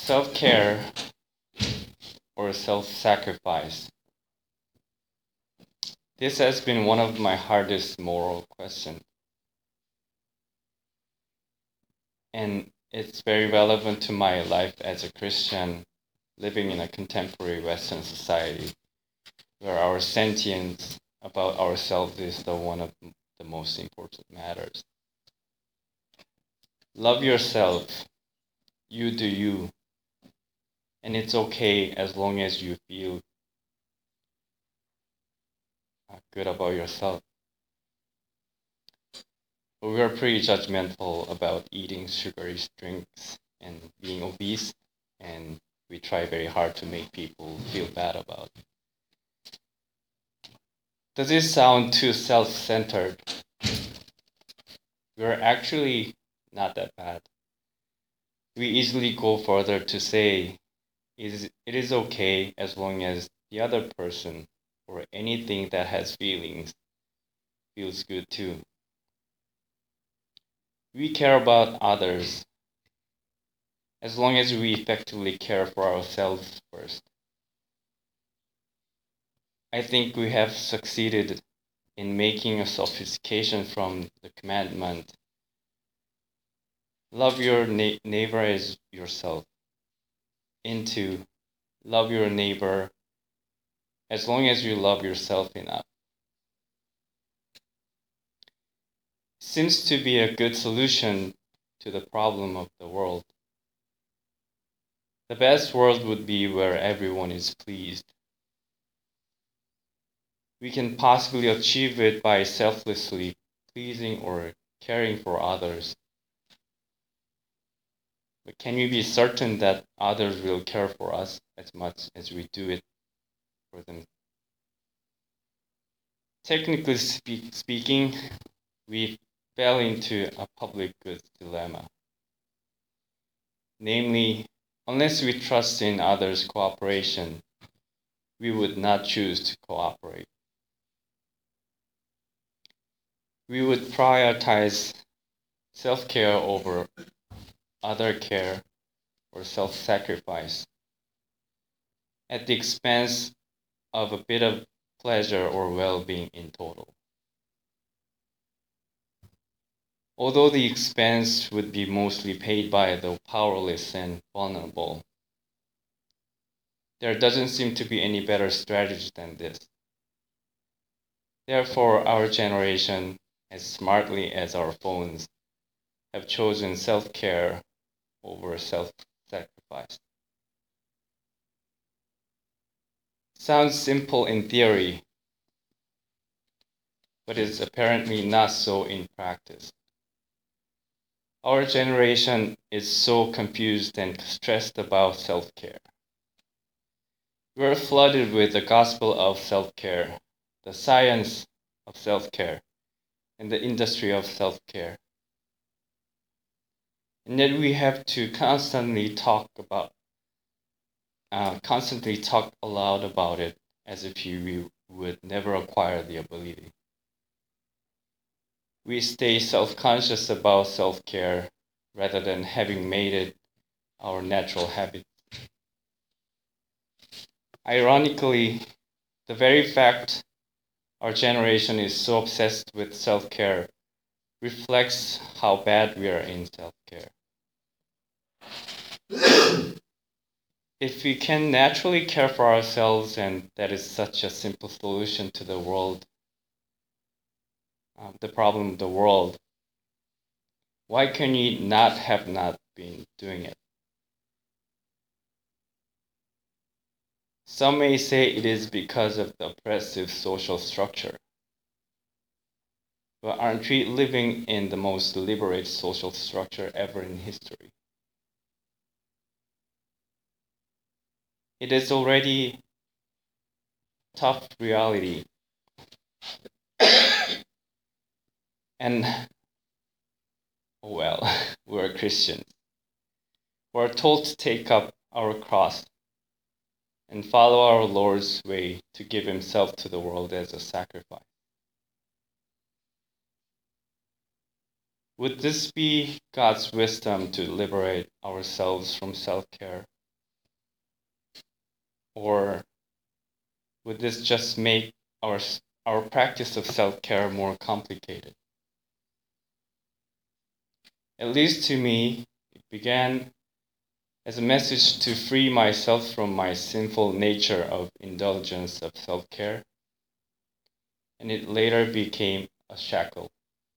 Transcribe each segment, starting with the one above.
Self-care or self-sacrifice? This has been one of my hardest moral questions, and it's very relevant to my life as a Christian living in a contemporary Western society where our sentience about ourselves is the one of the most important matters. Love yourself, you do you, and it's okay as long as you feel good about yourself. But we are pretty judgmental about eating sugary drinks and being obese, and we try very hard to make people feel bad about it. Does this sound too self-centered? We're actually not that bad. We easily go further to say it is okay as long as the other person or anything that has feelings feels good too. We care about others as long as we effectively care for ourselves first. I think we have succeeded in making a sophistication from the commandment love your neighbor as yourself into love your neighbor as long as you love yourself enough. Seems to be a good solution to the problem of the world. The best world would be where everyone is pleased. We can possibly achieve it by selflessly pleasing or caring for others. But can we be certain that others will care for us as much as we do it for them? Technically speaking, we fell into a public goods dilemma. Namely, unless we trust in others' cooperation, we would not choose to cooperate. We would prioritize self-care over other care or self-sacrifice at the expense of a bit of pleasure or well-being in total. Although the expense would be mostly paid by the powerless and vulnerable, there doesn't seem to be any better strategy than this. Therefore, our generation, as smartly as our phones, have chosen self-care over self-sacrifice. Sounds simple in theory, but is apparently not so in practice. Our generation is so confused and stressed about self-care. We're flooded with the gospel of self-care, the science of self-care, and the industry of self-care. And yet we have to constantly talk aloud about it as if we would never acquire the ability. We stay self-conscious about self-care rather than having made it our natural habit. Ironically, the very fact our generation is so obsessed with self-care reflects how bad we are in self-care. If we can naturally care for ourselves, and that is such a simple solution to the world, the problem of the world, why can we not been doing it? Some may say it is because of the oppressive social structure. But aren't we living in the most deliberate social structure ever in history? It is already tough reality. And, oh well, we're Christians. We're told to take up our cross and follow our Lord's way to give himself to the world as a sacrifice. Would this be God's wisdom to liberate ourselves from self-care? Or would this just make our practice of self-care more complicated? At least to me, it began as a message to free myself from my sinful nature of indulgence of self-care, and it later became a shackle.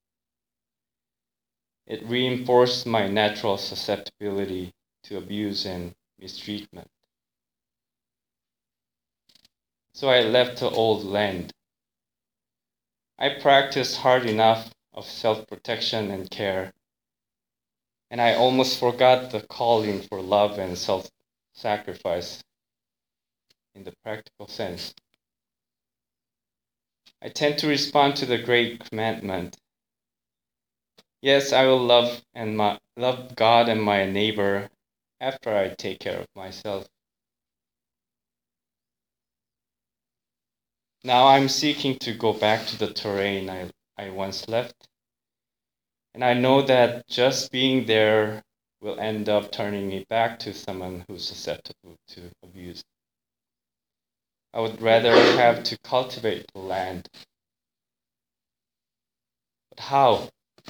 It reinforced my natural susceptibility to abuse and mistreatment. So I left the old land. I practiced hard enough of self-protection and care, and I almost forgot the calling for love and self-sacrifice in the practical sense. I tend to respond to the great commandment. Yes, I will love God and my neighbor after I take care of myself. Now I'm seeking to go back to the terrain I once left, and I know that just being there will end up turning me back to someone who's susceptible to abuse. I would rather have to cultivate the land. But how?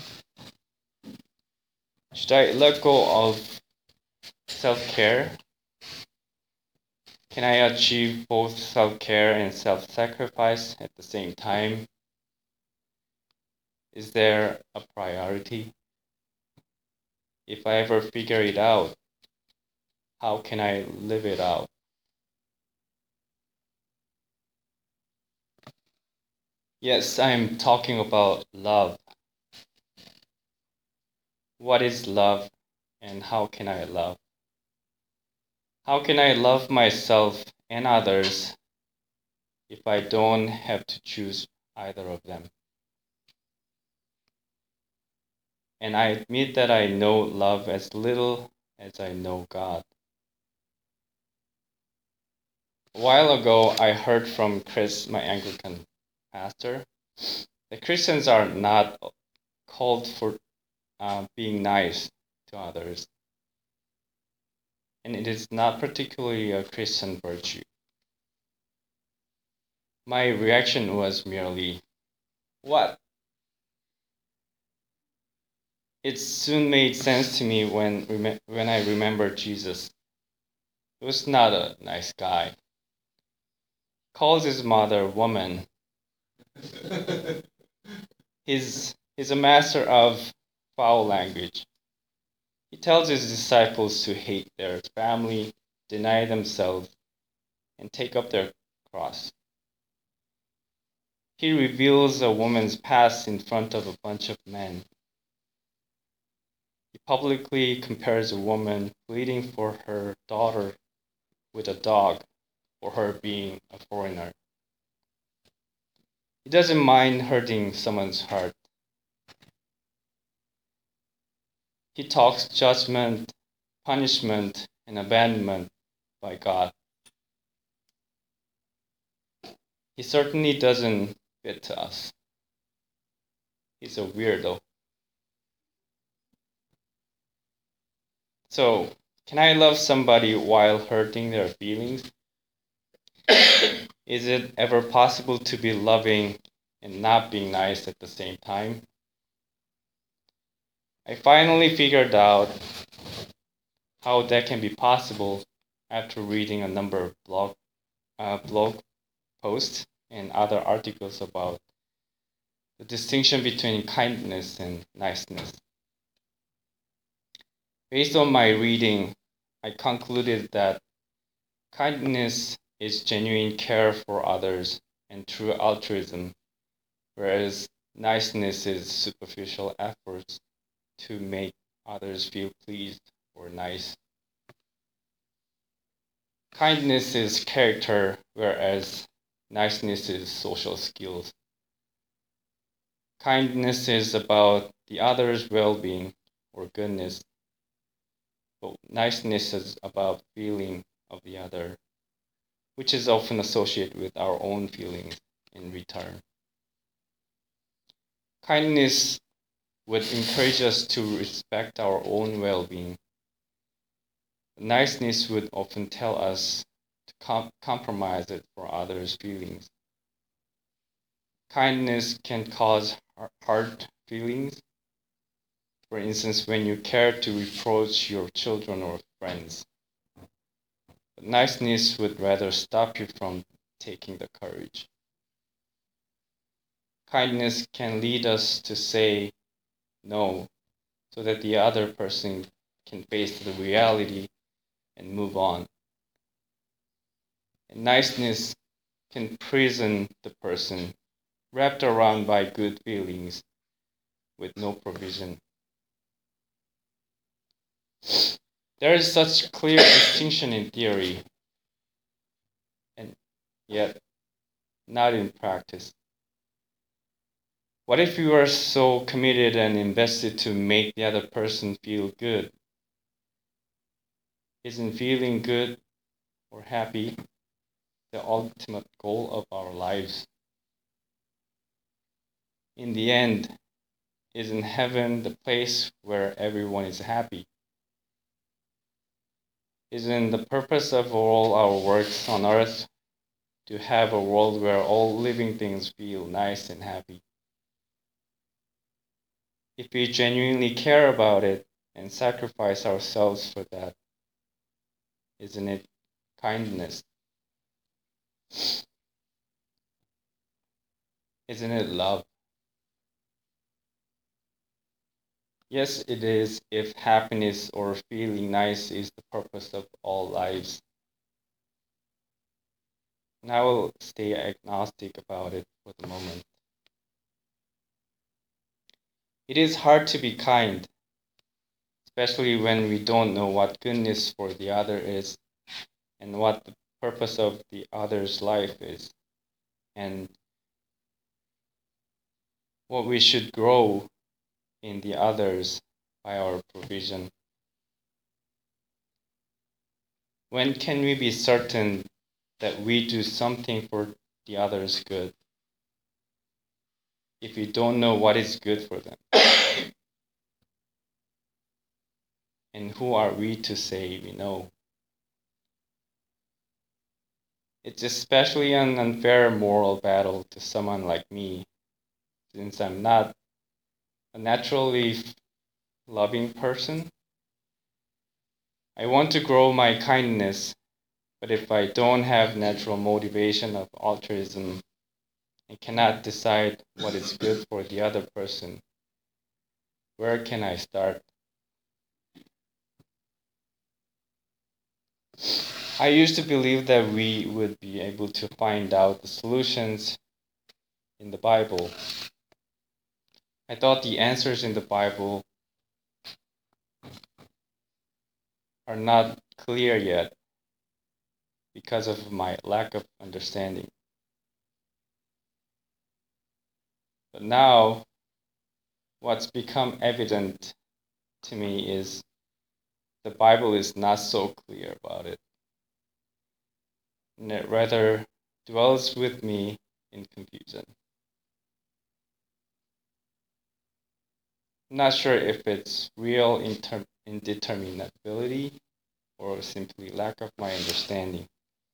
Should I let go of self-care? Can I achieve both self-care and self-sacrifice at the same time? Is there a priority? If I ever figure it out, how can I live it out? Yes, I'm talking about love. What is love and how can I love? How can I love myself and others if I don't have to choose either of them? And I admit that I know love as little as I know God. A while ago, I heard from Chris, my Anglican pastor, that Christians are not called for being nice to others. And it is not particularly a Christian virtue. My reaction was merely, what? It soon made sense to me when I remembered Jesus. He was not a nice guy. Calls his mother woman. He's a master of foul language. He tells his disciples to hate their family, deny themselves, and take up their cross. He reveals a woman's past in front of a bunch of men. He publicly compares a woman pleading for her daughter with a dog for her being a foreigner. He doesn't mind hurting someone's heart. He talks judgment, punishment, and abandonment by God. He certainly doesn't fit to us. He's a weirdo. So, can I love somebody while hurting their feelings? Is it ever possible to be loving and not being nice at the same time? I finally figured out how that can be possible after reading a number of blog posts and other articles about the distinction between kindness and niceness. Based on my reading, I concluded that kindness is genuine care for others and true altruism, whereas niceness is superficial efforts to make others feel pleased or nice. Kindness is character, whereas niceness is social skills. Kindness is about the other's well-being or goodness, but niceness is about feeling of the other, which is often associated with our own feelings in return. Kindness would encourage us to respect our own well-being. Niceness would often tell us to compromise it for others' feelings. Kindness can cause hard feelings. For instance, when you care to reproach your children or friends. But niceness would rather stop you from taking the courage. Kindness can lead us to say no so that the other person can face the reality and move on. And niceness can prison the person wrapped around by good feelings with no provision. There is such clear distinction in theory, and yet not in practice. What if you are so committed and invested to make the other person feel good? Isn't feeling good or happy the ultimate goal of our lives? In the end, isn't heaven the place where everyone is happy? Isn't the purpose of all our works on earth to have a world where all living things feel nice and happy? If we genuinely care about it and sacrifice ourselves for that, isn't it kindness? Isn't it love? Yes, it is if happiness or feeling nice is the purpose of all lives. And I will stay agnostic about it for the moment. It is hard to be kind, especially when we don't know what goodness for the other is and what the purpose of the other's life is and what we should grow in the others by our provision. When can we be certain that we do something for the other's good if we don't know what is good for them? And who are we to say we know? It's especially an unfair moral battle to someone like me, since I'm not a naturally loving person. I want to grow my kindness, but if I don't have natural motivation of altruism and cannot decide what is good for the other person, where can I start? I used to believe that we would be able to find out the solutions in the Bible. I thought the answers in the Bible are not clear yet because of my lack of understanding. But now, what's become evident to me is the Bible is not so clear about it, and it rather dwells with me in confusion. I'm not sure if it's real indeterminability or simply lack of my understanding.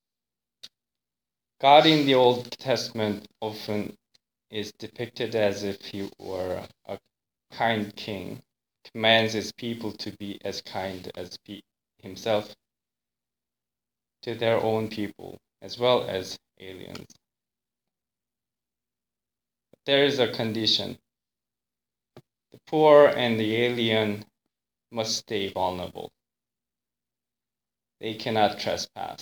God in the Old Testament often is depicted as if he were a kind king, commands his people to be as kind as himself to their own people as well as aliens. But there is a condition. The poor and the alien must stay vulnerable. They cannot trespass.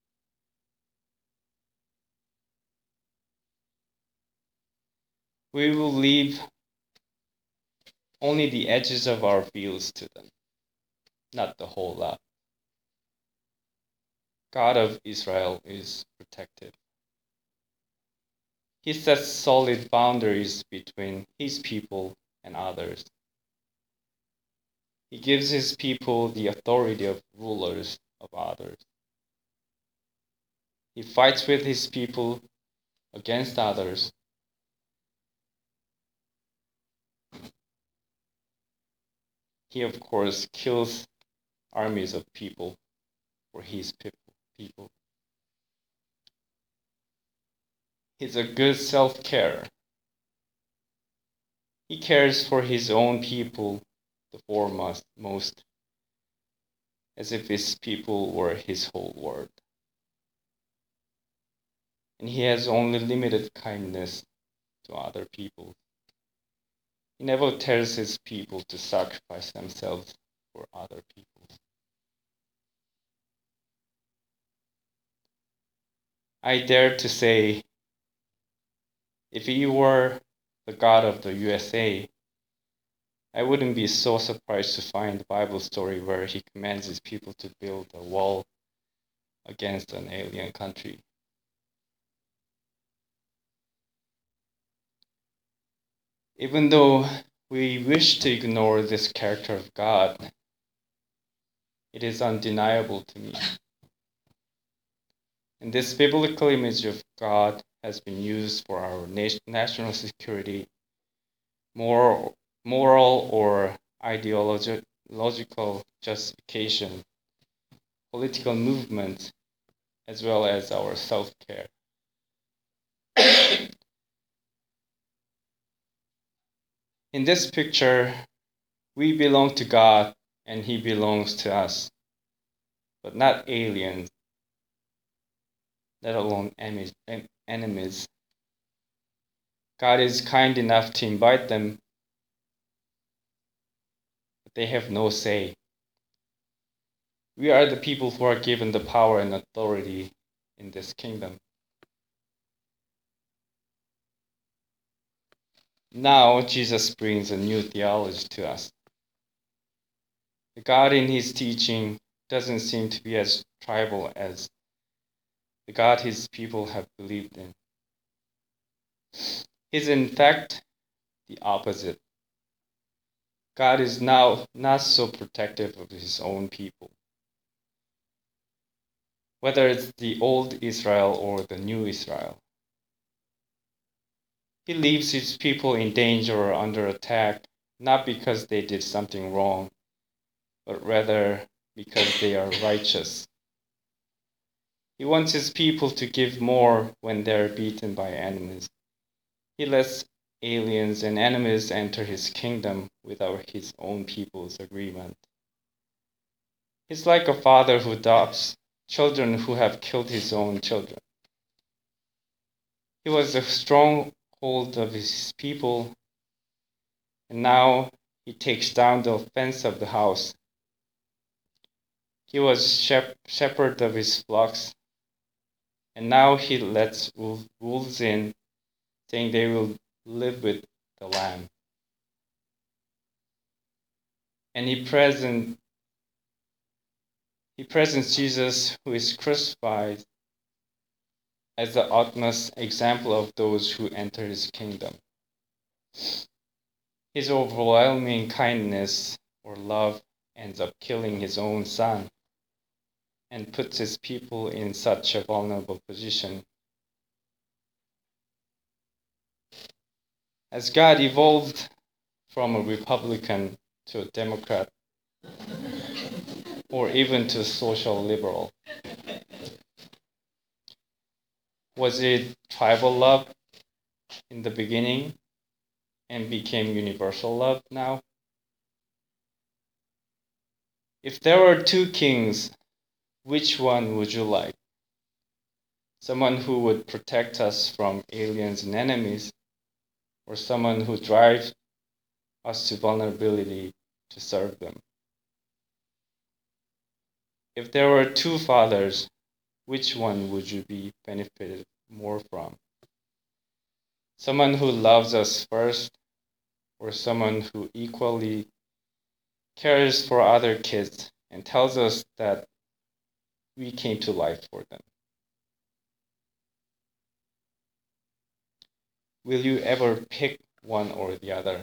We will leave only the edges of our fields to them, not the whole lot. God of Israel is protective. He sets solid boundaries between his people and others. He gives his people the authority of rulers of others. He fights with his people against others. He, of course, kills armies of people for his people. He's a good self-carer. He cares for his own people, the foremost, as if his people were his whole world. And he has only limited kindness to other people. He never tells his people to sacrifice themselves for other people. I dare to say, if he were the God of the USA, I wouldn't be so surprised to find a Bible story where he commands his people to build a wall against an alien country. Even though we wish to ignore this character of God, it is undeniable to me. And this biblical image of God has been used for our national security, moral or ideological justification, political movement, as well as our self-care. In this picture, we belong to God and He belongs to us, but not aliens, let alone enemies. God is kind enough to invite them, but they have no say. We are the people who are given the power and authority in this kingdom. Now, Jesus brings a new theology to us. The God in his teaching doesn't seem to be as tribal as the God his people have believed in. He's in fact the opposite. God is now not so protective of his own people. Whether it's the old Israel or the new Israel. He leaves his people in danger or under attack, not because they did something wrong, but rather because they are righteous. He wants his people to give more when they're beaten by enemies. He lets aliens and enemies enter his kingdom without his own people's agreement. He's like a father who adopts children who have killed his own children. He was a stronghold of his people, and now he takes down the fence of the house. He was shepherd of his flocks, and now he lets wolves in, saying they will live with the lamb. And he presents Jesus, who is crucified, as the utmost example of those who enter his kingdom. His overwhelming kindness or love ends up killing his own son and puts his people in such a vulnerable position. As God evolved from a Republican to a Democrat, or even to a social liberal, was it tribal love in the beginning and became universal love now? If there were two kings, which one would you like? Someone who would protect us from aliens and enemies, or someone who drives us to vulnerability to serve them? If there were two fathers, which one would you be benefited more from? Someone who loves us first, or someone who equally cares for other kids and tells us that we came to life for them? Will you ever pick one or the other?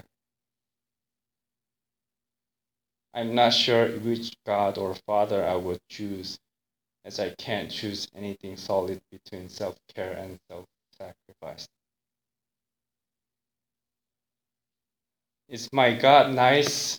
I'm not sure which God or Father I would choose, as I can't choose anything solid between self-care and self-sacrifice. Is my God nice?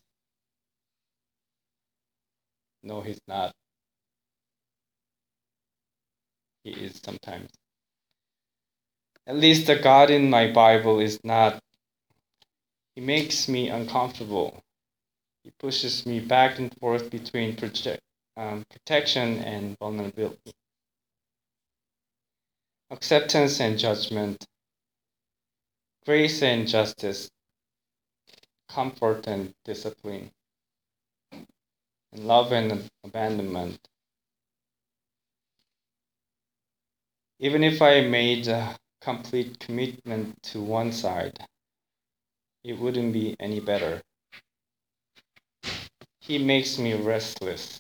No, he's not. He is sometimes. At least the God in my Bible is not. He makes me uncomfortable. He pushes me back and forth between protection and vulnerability, acceptance and judgment, grace and justice, comfort and discipline, and love and abandonment. Even if I made a complete commitment to one side, it wouldn't be any better. He makes me restless.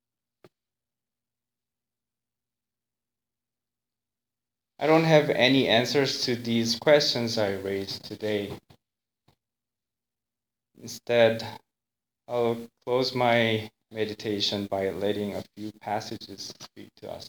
I don't have any answers to these questions I raised today. Instead, I'll close my meditation by letting a few passages speak to us.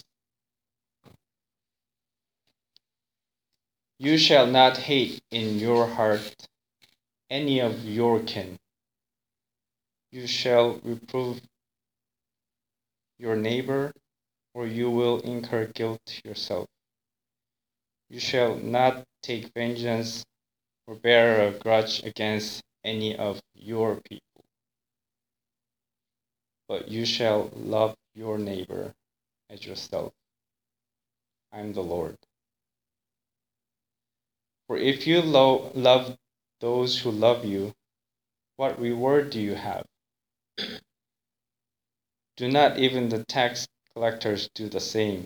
You shall not hate in your heart any of your kin. You shall reprove your neighbor, or you will incur guilt yourself. You shall not take vengeance or bear a grudge against any of your people, but you shall love your neighbor as yourself. I am the Lord. For if you love those who love you, what reward do you have? Do not even the tax collectors do the same?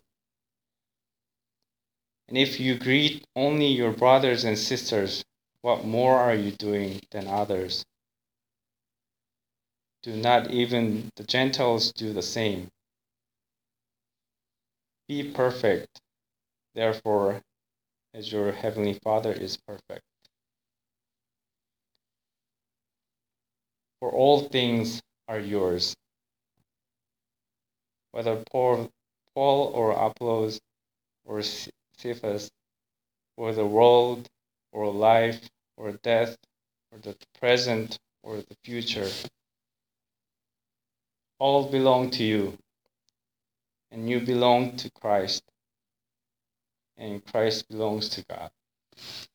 And if you greet only your brothers and sisters, what more are you doing than others? Do not even the Gentiles do the same? Be perfect, therefore, as your heavenly Father is perfect. For all things are yours, whether Paul or Apollos or Cephas, or the world, or life, or death, or the present, or the future, all belong to you, and you belong to Christ, and Christ belongs to God.